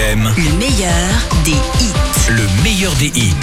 RVM, le meilleur des hits. le meilleur des hits.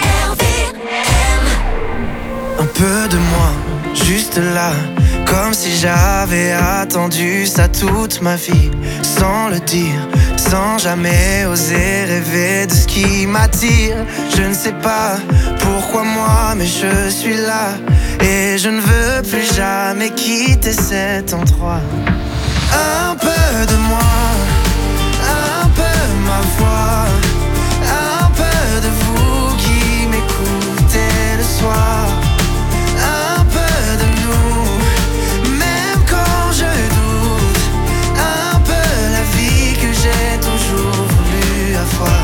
Un peu de moi, juste là, comme si j'avais attendu ça toute ma vie, sans le dire, sans jamais oser rêver de ce qui m'attire. Je ne sais pas pourquoi moi, mais je suis là, et je ne veux plus jamais quitter cet endroit. Un peu de moi, un peu ma voix, un peu de vous qui m'écoutez le soir. Un peu de nous, même quand je doute. Un peu la vie que j'ai toujours voulu avoir.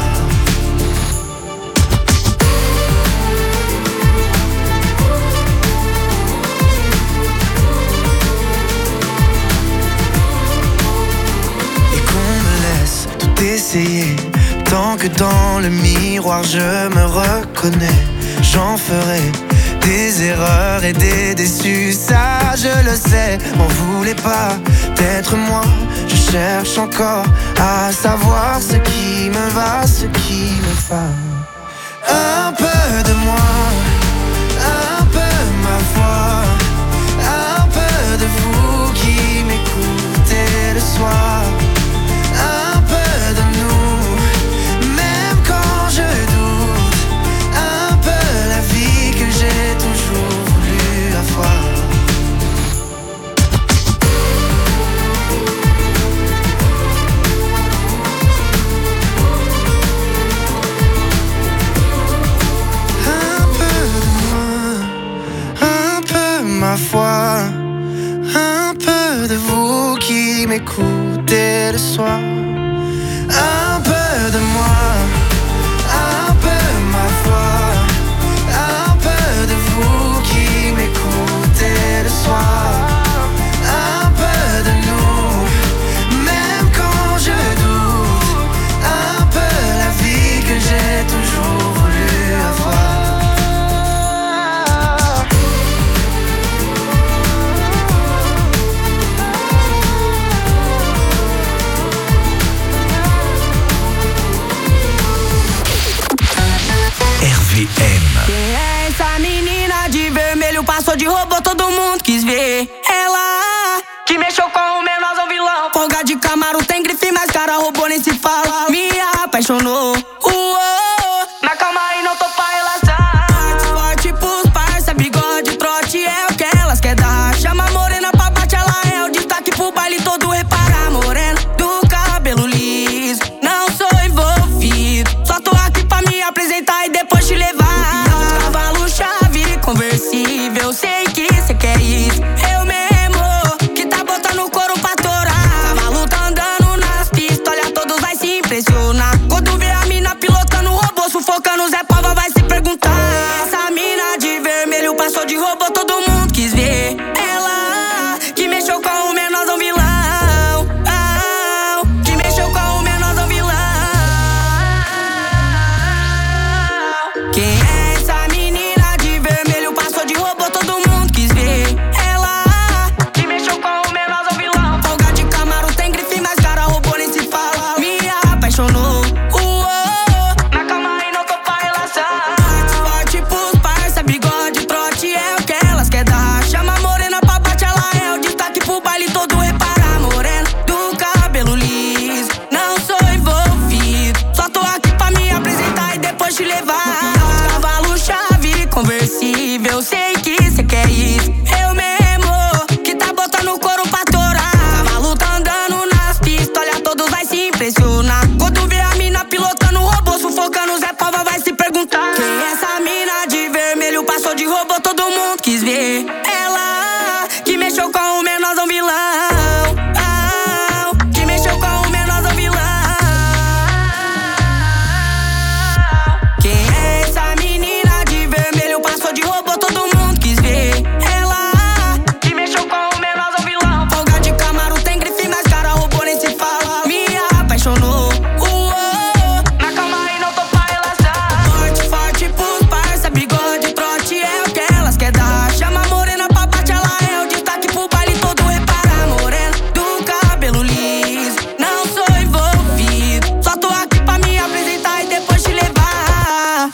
Et qu'on me laisse tout essayer, tant que dans le miroir je me reconnais. J'en ferai des erreurs et des déçus, ça je le sais. M'en voulez pas d'être moi, je cherche encore à savoir ce qui me va, ce qui me va. Un peu de moi, un peu ma voix, un peu de vous qui m'écoutez le soir. Un peu de nous, même quand je doute. Un peu la vie que j'ai toujours voulu avoir. Un peu de moi, un peu ma foi, un peu de vous qui m'écoutez le soir. Un peu de moi, un peu ma foi, un peu de vous qui m'écoutez le soir. Un peu de nous, même quand je doute. Un peu la vie que j'ai toujours voulu avoir. RVM. Quem é essa menina de vermelho? Passou de robô, todo mundo quis ver. Ela que mexeu com o menorzão vilão. Folga de Camaro, tem grife, mas cara robô nem se fala. Me apaixonou. Mas calma aí, não tô pra relação. Forte pros parça, bigode, trote é o que elas quer dar. Chama a morena pra bate, ela é o destaque pro baile todo. Repara, morena do cabelo liso. Não sou envolvido, só tô aqui pra me apresentar e depois te levar. Cavalo, chave, conversível, sei que cê quer isso. Eu mesmo, que tá botando o couro pra torar. Cavalo tá andando nas pistas, olha, todos vai se impressionar. Quando vê a mina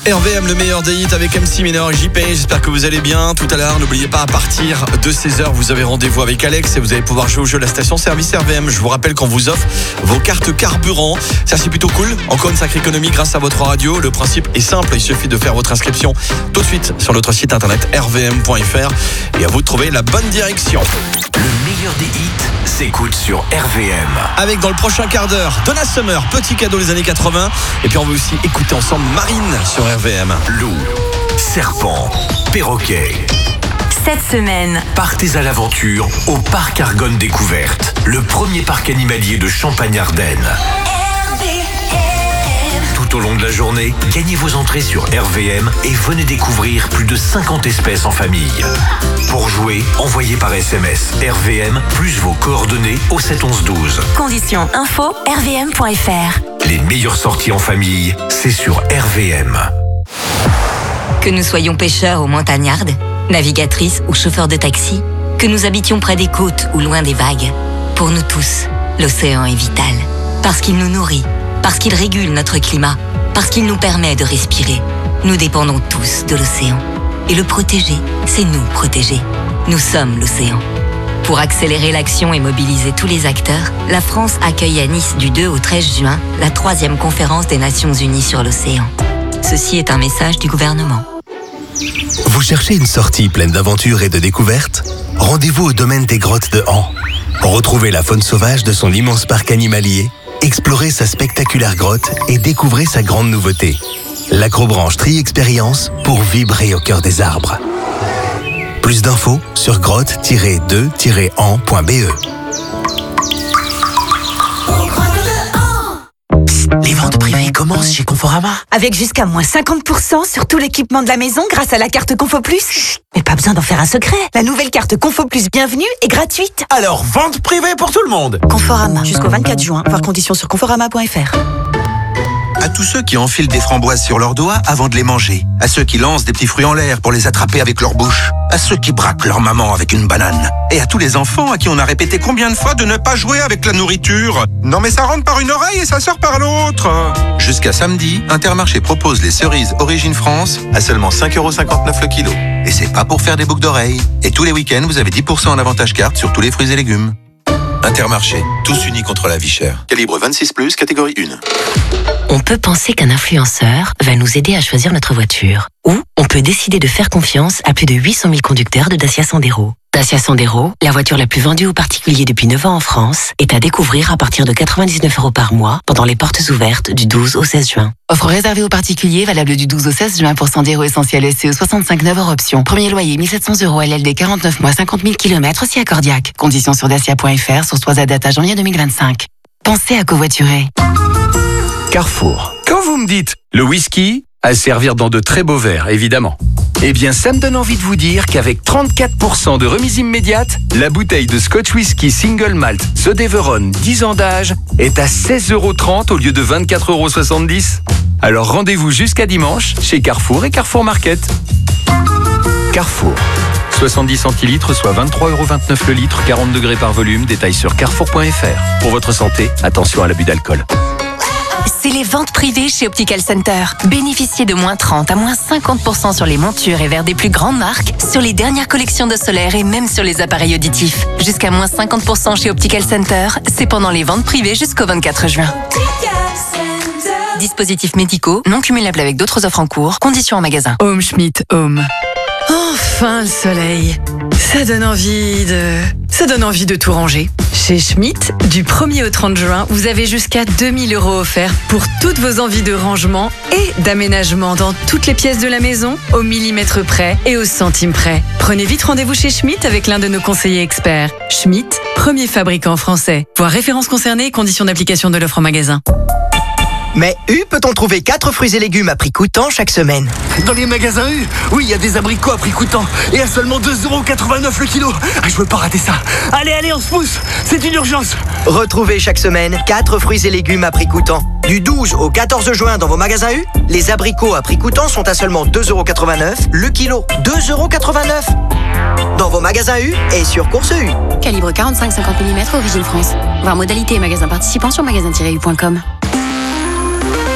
RVM, le meilleur des hits avec MC Mineur et JP. J'espère que vous allez bien. Tout à l'heure, n'oubliez pas, à partir de 16h, vous avez rendez-vous avec Alex et vous allez pouvoir jouer au jeu de la station service RVM. Je vous rappelle qu'on vous offre vos cartes carburant. Ça, c'est plutôt cool. Encore une sacrée économie grâce à votre radio. Le principe est simple. Il suffit de faire votre inscription tout de suite sur notre site internet rvm.fr et à vous de trouver la bonne direction. Le meilleur des hits s'écoute sur RVM. Avec dans le prochain quart d'heure, Donna Summer, petit cadeau des années 80. Et puis on va aussi écouter ensemble Marine sur RVM. Loup, serpent, perroquet. Cette semaine, Partez à l'aventure au Parc Argonne Découverte, le premier parc animalier de Champagne-Ardenne. Tout au long de la journée, gagnez vos entrées sur RVM et venez découvrir plus de 50 espèces en famille. Pour jouer, envoyez par SMS RVM plus vos coordonnées au 7 11 12. conditions info rvm.fr. Les meilleures sorties en famille, c'est sur RVM. Que nous soyons pêcheurs ou montagnardes, navigatrices ou chauffeurs de taxi, que nous habitions près des côtes ou loin des vagues, pour nous tous, l'océan est vital. Parce qu'il nous nourrit, parce qu'il régule notre climat, parce qu'il nous permet de respirer. Nous dépendons tous de l'océan. Et le protéger, c'est nous protéger. Nous sommes l'océan. Pour accélérer l'action et mobiliser tous les acteurs, la France accueille à Nice du 2 au 13 juin la 3e conférence des Nations Unies sur l'océan. Ceci est un message du gouvernement. Vous cherchez une sortie pleine d'aventures et de découvertes ? Rendez-vous au domaine des grottes de Han. Retrouvez la faune sauvage de son immense parc animalier, explorez sa spectaculaire grotte et découvrez sa grande nouveauté, l'Acrobranche Tri-Expérience pour vibrer au cœur des arbres. Plus d'infos sur grotte-2-han.be. Les ventes privées commencent chez Conforama. Avec jusqu'à moins 50% sur tout l'équipement de la maison grâce à la carte Confo Plus. Chut, mais pas besoin d'en faire un secret. La nouvelle carte Confo Plus Bienvenue est gratuite. Alors, vente privée pour tout le monde. Conforama, jusqu'au 24 juin. Voir conditions sur conforama.fr. À tous ceux qui enfilent des framboises sur leurs doigts avant de les manger. À ceux qui lancent des petits fruits en l'air pour les attraper avec leur bouche. À ceux qui braquent leur maman avec une banane. Et à tous les enfants à qui on a répété combien de fois de ne pas jouer avec la nourriture. Non mais ça rentre par une oreille et ça sort par l'autre. Jusqu'à samedi, Intermarché propose les cerises Origine France à seulement 5,59€ le kilo. Et c'est pas pour faire des boucles d'oreilles. Et tous les week-ends, vous avez 10% en avantage carte sur tous les fruits et légumes. Intermarché, tous unis contre la vie chère. Calibre 26+, catégorie 1. On peut penser qu'un influenceur va nous aider à choisir notre voiture. Ou on peut décider de faire confiance à plus de 800 000 conducteurs de Dacia Sandero. Dacia Sandero, la voiture la plus vendue aux particuliers depuis 9 ans en France, est à découvrir à partir de 99€ par mois pendant les portes ouvertes du 12 au 16 juin. Offre réservée aux particuliers, valable du 12 au 16 juin pour Sandero Essentiel SCE 65 9 hors option. Premier loyer 1700€ LLD 49 mois 50 000 km si accordiaque. Conditions sur dacia.fr, source 3 à date à janvier 2025. Pensez à covoiturer. Carrefour. Quand vous me dites le whisky, à servir dans de très beaux verres, évidemment. Eh bien, ça me donne envie de vous dire qu'avec 34% de remise immédiate, la bouteille de Scotch Whisky Single Malt The Deveron 10 ans d'âge est à 16,30€ au lieu de 24,70€. Alors rendez-vous jusqu'à dimanche chez Carrefour et Carrefour Market. Carrefour. 70 centilitres, soit 23,29€ le litre, 40 degrés par volume. Détail sur carrefour.fr. Pour votre santé, attention à l'abus d'alcool. C'est les ventes privées chez Optical Center. Bénéficiez de moins 30 à moins 50% sur les montures et verres des plus grandes marques, sur les dernières collections de solaire et même sur les appareils auditifs. Jusqu'à moins 50% chez Optical Center, c'est pendant les ventes privées jusqu'au 24 juin. Dispositifs médicaux, non cumulables avec d'autres offres en cours, conditions en magasin. Home Schmidt Home. Enfin le soleil. Ça donne envie de tout ranger. Chez Schmidt, du 1er au 30 juin, vous avez jusqu'à 2000€ offerts pour toutes vos envies de rangement et d'aménagement dans toutes les pièces de la maison, au millimètre près et au centime près. Prenez vite rendez-vous chez Schmidt avec l'un de nos conseillers experts. Schmidt, premier fabricant français. Voir références concernées et conditions d'application de l'offre en magasin. Mais U peut-on trouver 4 fruits et légumes à prix coûtant chaque semaine? Dans les magasins U, oui, il y a des abricots à prix coûtant et à seulement 2,89€ le kilo. Ah, je veux pas rater ça. Allez, on se pousse, c'est une urgence. Retrouvez chaque semaine 4 fruits et légumes à prix coûtant. Du 12 au 14 juin dans vos magasins U, les abricots à prix coûtant sont à seulement 2,89€ le kilo. 2,89€ dans vos magasins U et sur Course U. Calibre 45-50 mm, origine France. Voir modalité et magasins participants sur magasin-u.com.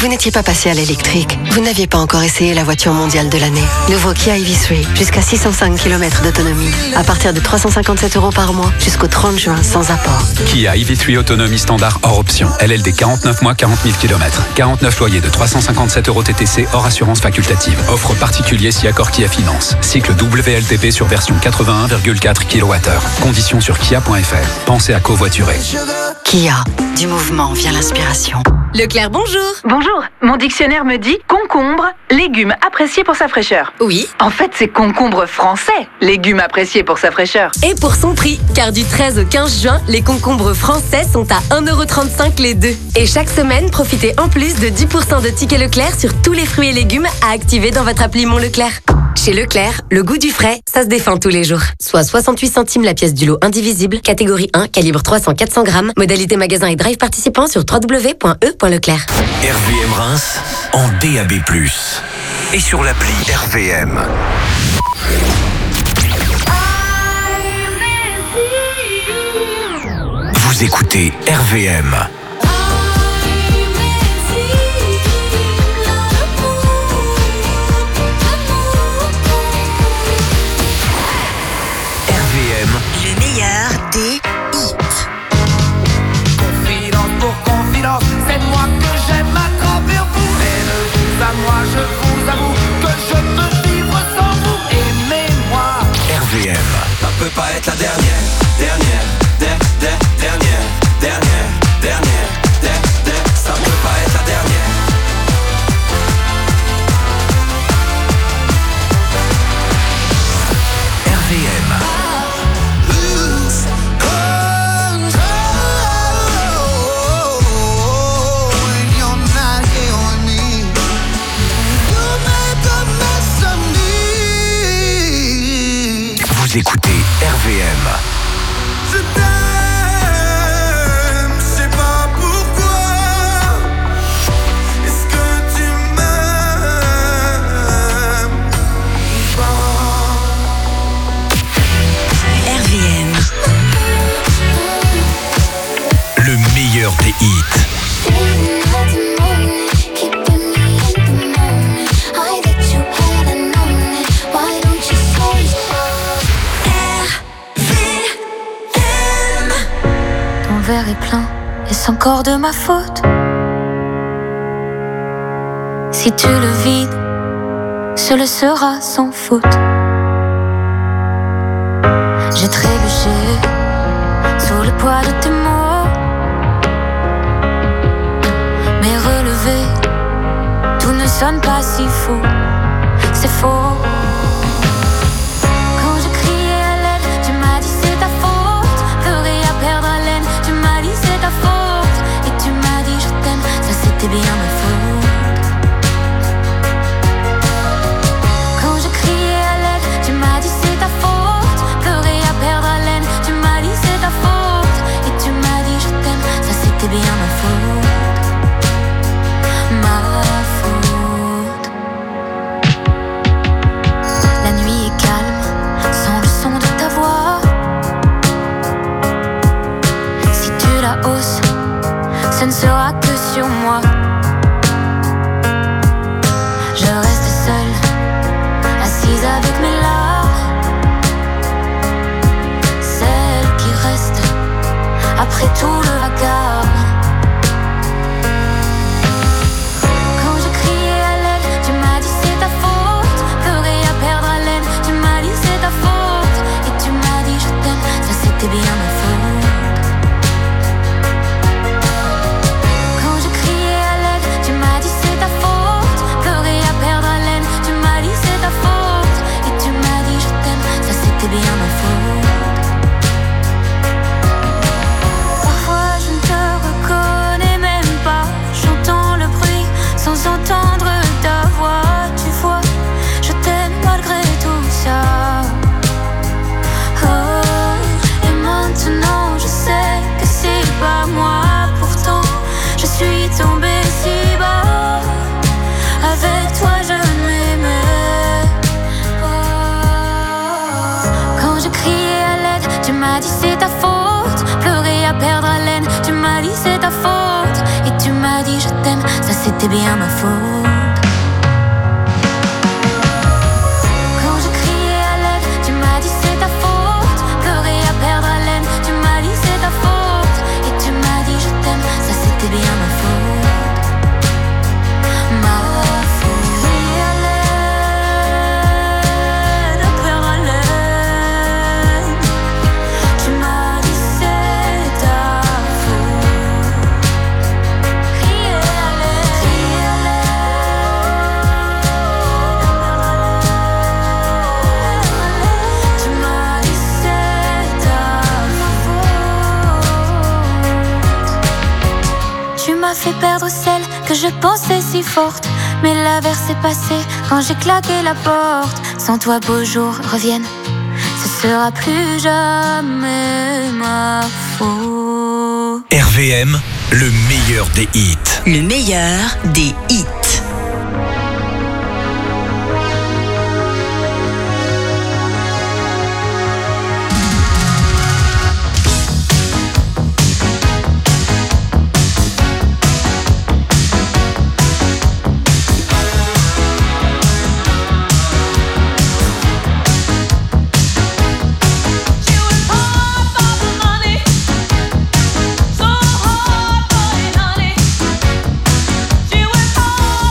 Vous n'étiez pas passé à l'électrique. Vous n'aviez pas encore essayé la voiture mondiale de l'année. Nouveau Kia EV3, jusqu'à 605 km d'autonomie. À partir de 357 € par mois, jusqu'au 30 juin, sans apport. Kia EV3 autonomie standard hors option. LLD 49 mois, 40 000 km. 49 loyers de 357 € TTC hors assurance facultative. Offre particulier si accord Kia Finance. Cycle WLTP sur version 81,4 kWh. Conditions sur kia.fr. Pensez à covoiturer. Kia, du mouvement vient l'inspiration. Leclerc, bonjour. Bonjour, mon dictionnaire me dit concombre, légume apprécié pour sa fraîcheur. Oui. En fait, c'est concombre français, légume apprécié pour sa fraîcheur. Et pour son prix, car du 13 au 15 juin, les concombres français sont à 1,35 € les deux. Et chaque semaine, profitez en plus de 10% de tickets Leclerc sur tous les fruits et légumes à activer dans votre appli Mon Leclerc. Chez Leclerc, le goût du frais, ça se défend tous les jours. Soit 68 centimes la pièce du lot indivisible, catégorie 1, calibre 300-400 grammes, modalité magasin et drive participant sur www.e.leclerc. RVM Reims en DAB+. Et sur l'appli RVM. Vous écoutez RVM. Le meilleur des hits. Confidence pour confidence, c'est moi que j'aime m'attraper au bout. Mais de vous à moi, je vous avoue que je peux vivre sans vous. Aimez-moi. RVM. Ça peut pas être la dernière, ça peut pas être la dernière. RVM. Vous écoutez RVM. Je t'aime, je sais pas pourquoi. Est-ce que tu m'aimes? RVM. Le meilleur des hits. Ton verre est plein, est-ce encore de ma faute? Si tu le vides, ce le sera sans faute. J'ai trébuché sous le poids de tes mots, mais relevé, tout ne sonne pas si faux. C'est faux. Quand je criais à l'aide, tu m'as dit c'est ta faute. Pleurer à perdre haleine, tu m'as dit c'est ta faute. Et tu m'as dit je t'aime, ça c'était bien ma faute. Quand je criais à l'aide, tu m'as dit c'est ta faute. Pleurer à perdre haleine, tu m'as dit c'est ta faute. Et tu m'as dit je t'aime, ça c'était bien ma faute. Ma faute. La nuit est calme, sans le son de ta voix. Si tu la hausses, ce ne sera que sur moi. c'était bien ma faute. Quand je criais à l'aide, tu m'as dit c'est ta faute. Pleurer à perdre haleine, tu m'as dit c'est ta faute. Et tu m'as dit je t'aime, ça c'était bien ma faute. Ma faute. Crier à l'aide, à perdre haleine, tu m'as dit c'est ta faute. Crier à l'aide, tu m'as dit c'est ta faute. Tu m'as fait perdre celle que je pensais si forte, mais l'averse est passée quand j'ai claqué la porte. Sans toi beaux jours reviennent, ce sera plus jamais ma faute. RVM, le meilleur des hits. Le meilleur des hits. So hard for it, honey. She went hard.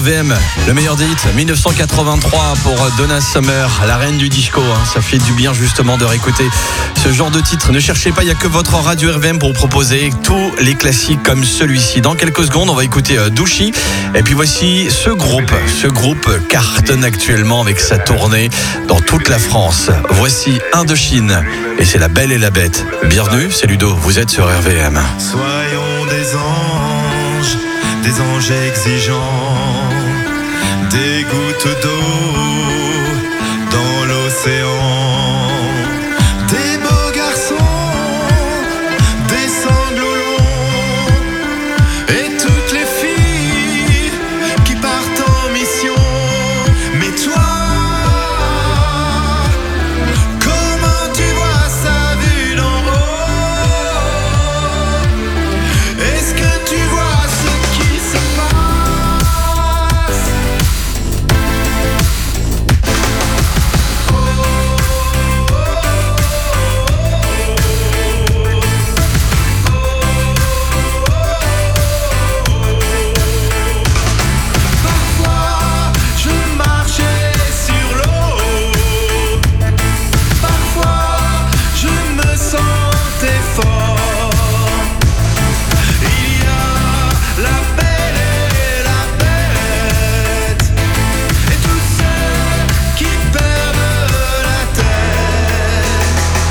RVM, le meilleur des hits, 1983 pour Donna Summer, la reine du disco. Ça fait du bien justement de réécouter ce genre de titre. Ne cherchez pas, il n'y a que votre radio RVM pour vous proposer tous les classiques comme celui-ci. Dans quelques secondes, on va écouter Douchy. Et puis voici ce groupe cartonne actuellement avec sa tournée dans toute la France. Voici Indochine et c'est La Belle et la Bête. Bienvenue, c'est Ludo, vous êtes sur RVM. Soyons des anges exigeants, des gouttes d'eau dans l'océan, des beaux garçons, des sanglots longs, et toutes les filles qui partent en mission. Mais toi, comment tu vois ça vu d'en haut? Est-ce que tu vois ce qui se passe? Parfois je marchais sur l'eau, parfois je me sentais fort. Il y a la belle et la bête, et tous ceux qui perdent la tête.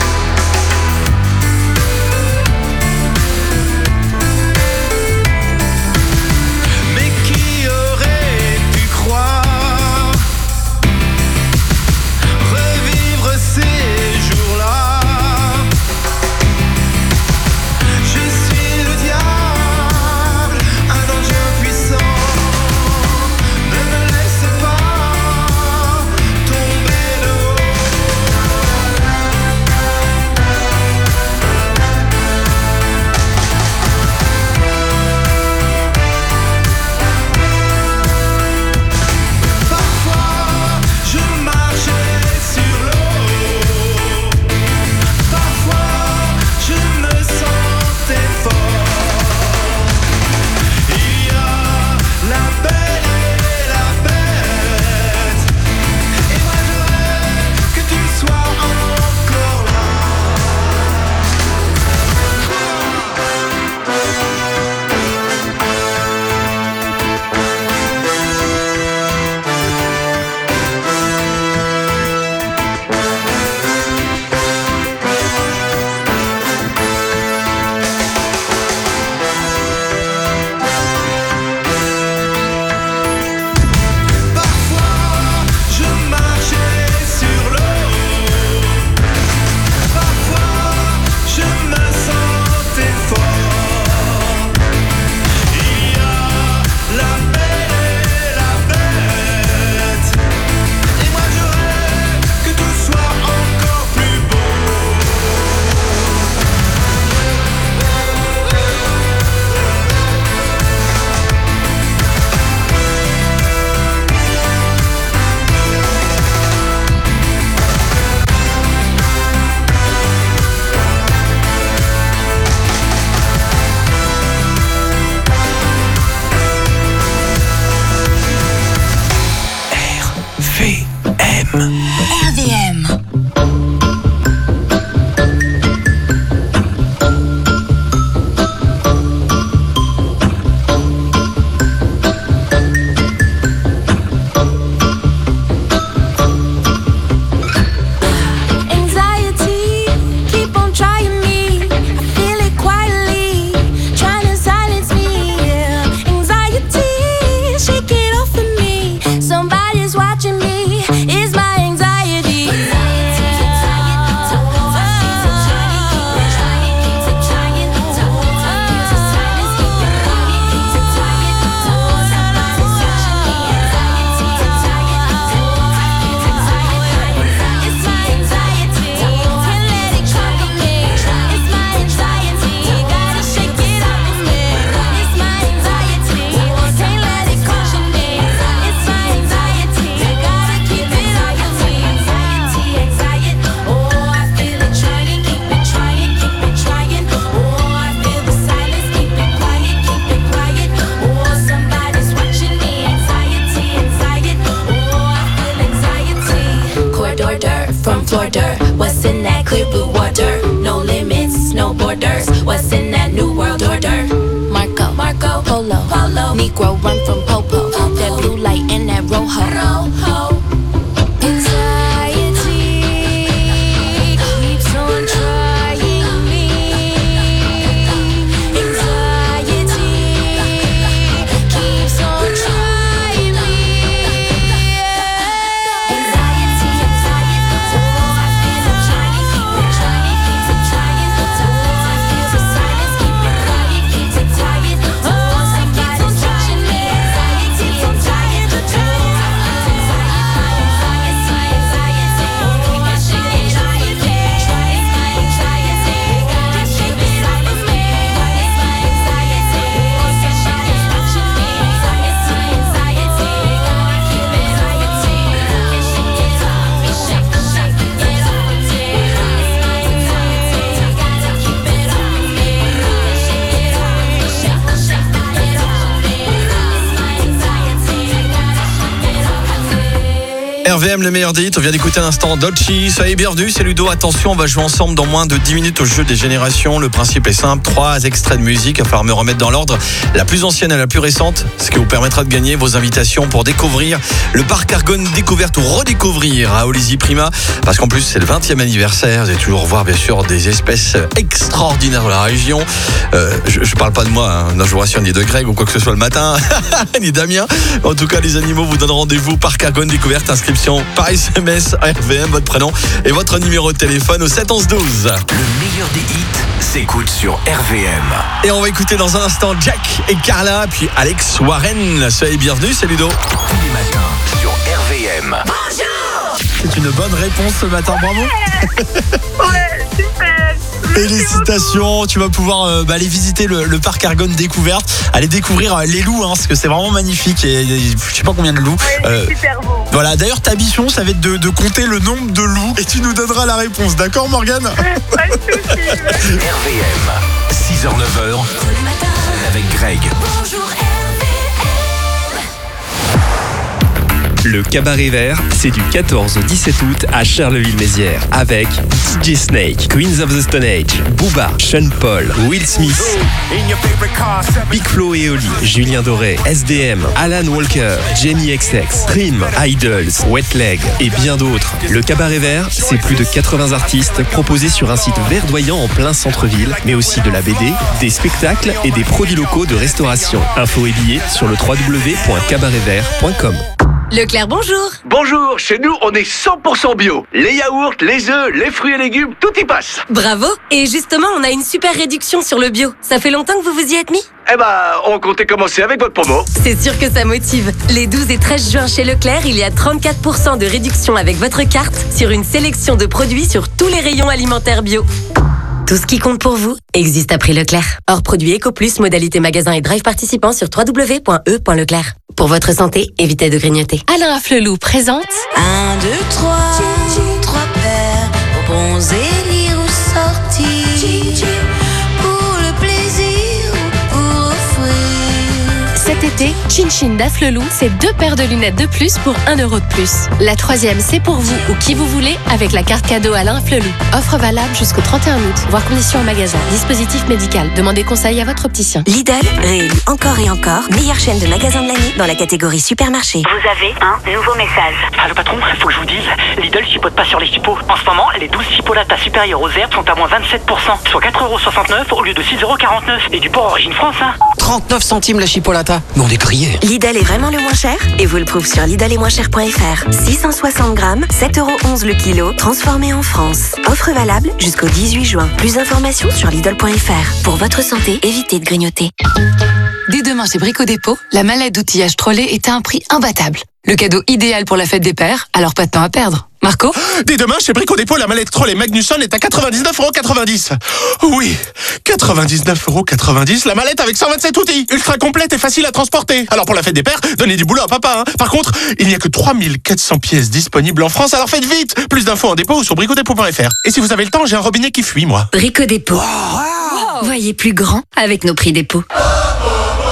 Mais qui aurait pu croire revivre ces jours-là? Je suis le diable, un danger puissant. Ne me laisse pas tomber de haut. Parfois je marchais sur l'eau, parfois je me sentais fort. Il y a la belle et la bête, et moi je rêve que tu sois encore là. Parfois je marchais sur l'eau, parfois je me sentais fort. Il y a la belle et la bête, et moi je rêve que tout soit encore plus beau. RVM. Anxiety, keep on trying me. I feel it quietly, trying to silence me. Yeah. Anxiety, shake it off of me. Somebody's watching me. Is my anxiety order. What's in that clear blue water? No limits, no borders. What's in that new world order? Marco, Polo, Negro run from Popo. That blue light and that rojo. Anxiety keeps on trying me. Anxiety keeps on trying me. Anxiety, oh, I feel I'm trying, keep it trying, keep it trying. So I feel the silence, keep it quiet, keep it tired. Oh, somebody's touching me. Anxiety, I'm tired of trying. RVM, les meilleurs hits. On vient d'écouter un instant Dolce. Soyez bienvenus, c'est Ludo. Attention, on va jouer ensemble dans moins de 10 minutes au jeu des générations. Le principe est simple, 3 extraits de musique. Il va falloir me remettre dans l'ordre, la plus ancienne à la plus récente, ce qui vous permettra de gagner vos invitations pour découvrir le parc Argonne Découverte ou redécouvrir à Olizy Prima. Parce qu'en plus, c'est le 20e anniversaire. Vous allez toujours voir, bien sûr, des espèces extraordinaires de la région. Je parle pas de moi, hein. Non, je vous rassure, ni de Greg ou quoi que ce soit le matin, ni Damien. En tout cas, les animaux vous donnent rendez-vous parc Argonne Découverte. Inscription par SMS à RVM, votre prénom et votre numéro de téléphone au 7 11 12. Le meilleur des hits s'écoute sur RVM. Et on va écouter dans un instant Jack et Carla, puis Alex Warren. Soyez bienvenus, c'est Ludo. Tous les matins sur RVM. Bonjour. C'est une bonne réponse ce matin, bravo. Ouais, super. Félicitations, tu vas pouvoir aller visiter le parc Argonne Découverte, aller découvrir les loups, hein, parce que c'est vraiment magnifique et je sais pas combien de loups. Ouais, super beau. Voilà, d'ailleurs ta mission ça va être de compter le nombre de loups et tu nous donneras la réponse, d'accord Morgane? Pas de soucis. RVM, 6h-9h, avec Greg. Bonjour Le Cabaret Vert, c'est du 14 au 17 août à Charleville-Mézières avec DJ Snake, Queens of the Stone Age, Booba, Sean Paul, Will Smith, Big Flo et Oli, Julien Doré, SDM, Alan Walker, Jamie XX, Trim, Idols, Wet Leg et bien d'autres. Le Cabaret Vert, c'est plus de 80 artistes proposés sur un site verdoyant en plein centre-ville, mais aussi de la BD, des spectacles et des produits locaux de restauration. Infos et billets sur le www.cabaretvert.com. Leclerc, bonjour. Bonjour, chez nous on est 100% bio. Les yaourts, les œufs, les fruits et légumes, tout y passe. Bravo. Et justement, on a une super réduction sur le bio. Ça fait longtemps que vous vous y êtes mis? Eh ben, on comptait commencer avec votre promo. C'est sûr que ça motive. Les 12 et 13 juin chez Leclerc, il y a 34% de réduction avec votre carte sur une sélection de produits sur tous les rayons alimentaires bio. Tout ce qui compte pour vous existe à prix Leclerc. Hors produit EcoPlus, modalité magasin et drive participant sur www.e.leclerc. Pour votre santé, évitez de grignoter. Alain Afflelou présente 1, 2, 3, 3 paires, bons élire ou sortir, pour le plaisir ou pour offrir. cet été, Chin Chin d'Afflelou, c'est 2 paires de lunettes de plus pour 1 euro de plus. La 3e, c'est pour vous ou qui vous voulez avec la carte cadeau Alain Afflelou. Offre valable jusqu'au 31 août. Voir conditions en magasin. Dispositif médical. Demandez conseil à votre opticien. Lidl, réélu encore et encore, meilleure chaîne de magasins de l'année dans la catégorie supermarché. Vous avez un nouveau message. Ah, le patron, faut que je vous dise, Lidl chipote pas sur les chipots. En ce moment, les 12 chipolatas supérieures aux herbes sont à moins 27%, soit 4,69€ au lieu de 6,49€. Et du porc origine France, hein. 39 centimes la chipolata. Mais on est grillés. Lidl est vraiment le moins cher et vous le prouve sur lidl-et-moins-cher.fr. 660 grammes, 7,11€ le kilo, transformé en France. Offre valable jusqu'au 18 juin. Plus d'informations sur lidl.fr. Pour votre santé, évitez de grignoter. Dès demain chez Brico Dépôt, la mallette d'outillage Trolley est à un prix imbattable. Le cadeau idéal pour la fête des pères, alors pas de temps à perdre. Marco ? Dès demain, chez Brico Dépôt, la mallette Trolley Magnusson est à 99,90€. Oui, 99,90€, la mallette avec 127 outils. Ultra complète et facile à transporter. Alors pour la fête des pères, donnez du boulot à papa, hein. Par contre, il n'y a que 3400 pièces disponibles en France, alors faites vite. Plus d'infos en dépôt ou sur bricodépôt.fr. Et si vous avez le temps, j'ai un robinet qui fuit, moi. Brico Dépôt. Voyez plus grand avec nos prix dépôt.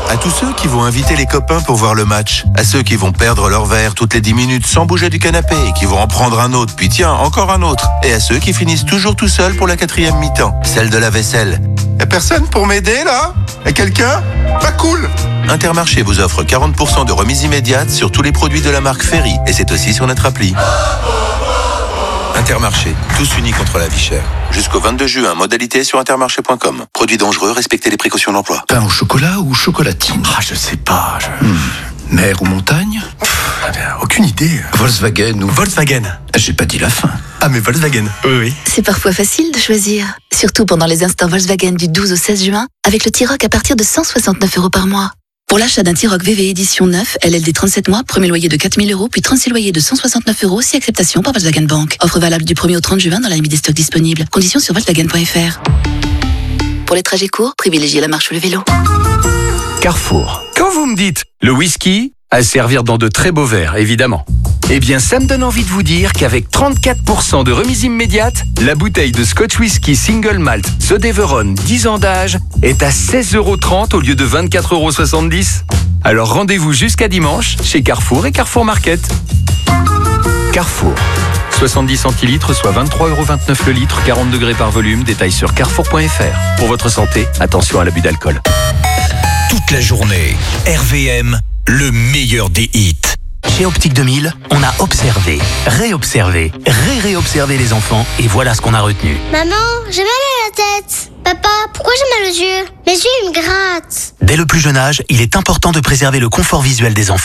À tous ceux qui vont inviter les copains pour voir le match, à ceux qui vont perdre leur verre toutes les 10 minutes sans bouger du canapé et qui vont en prendre un autre, puis tiens, encore un autre, et à ceux qui finissent toujours tout seuls pour la 4e mi-temps, celle de la vaisselle. Y'a personne pour m'aider là? Y'a quelqu'un? Pas cool! Intermarché vous offre 40% de remise immédiate sur tous les produits de la marque Ferry, et c'est aussi sur notre appli. Intermarché, tous unis contre la vie chère. Jusqu'au 22 juin, modalité sur intermarché.com. Produits dangereux, respectez les précautions d'emploi. Pain au chocolat ou chocolatine? Ah, je sais pas. Mer ou montagne? Aucune idée. Volkswagen ou... Volkswagen. J'ai pas dit la fin. Ah, mais Volkswagen. Oui. C'est parfois facile de choisir. Surtout pendant les instants Volkswagen du 12 au 16 juin, avec le T-Roc à partir de 169 € par mois. Pour l'achat d'un T-Roc VV édition 9, LLD 37 mois, premier loyer de 4 000 €, puis 36 loyers de 169 € si acceptation par Volkswagen Bank. Offre valable du 1er au 30 juin dans la limite des stocks disponibles. Conditions sur Volkswagen.fr. Pour les trajets courts, privilégiez la marche ou le vélo. Carrefour. Quand vous me dites le whisky, à servir dans de très beaux verres, évidemment. Eh bien, ça me donne envie de vous dire qu'avec 34% de remise immédiate, la bouteille de Scotch Whisky Single Malt The Deveron 10 ans d'âge est à 16,30 € au lieu de 24,70 €. Alors rendez-vous jusqu'à dimanche chez Carrefour et Carrefour Market. Carrefour. 70 centilitres, soit 23,29 € le litre, 40 degrés par volume. Détail sur carrefour.fr. Pour votre santé, attention à l'abus d'alcool. Toute la journée, RVM, le meilleur des hits. Chez Optique 2000, on a observé, réobservé, réobservé les enfants et voilà ce qu'on a retenu. Maman, j'ai mal à la tête. Papa, pourquoi j'ai mal aux yeux? Mes yeux, ils me grattent. Dès le plus jeune âge, il est important de préserver le confort visuel des enfants.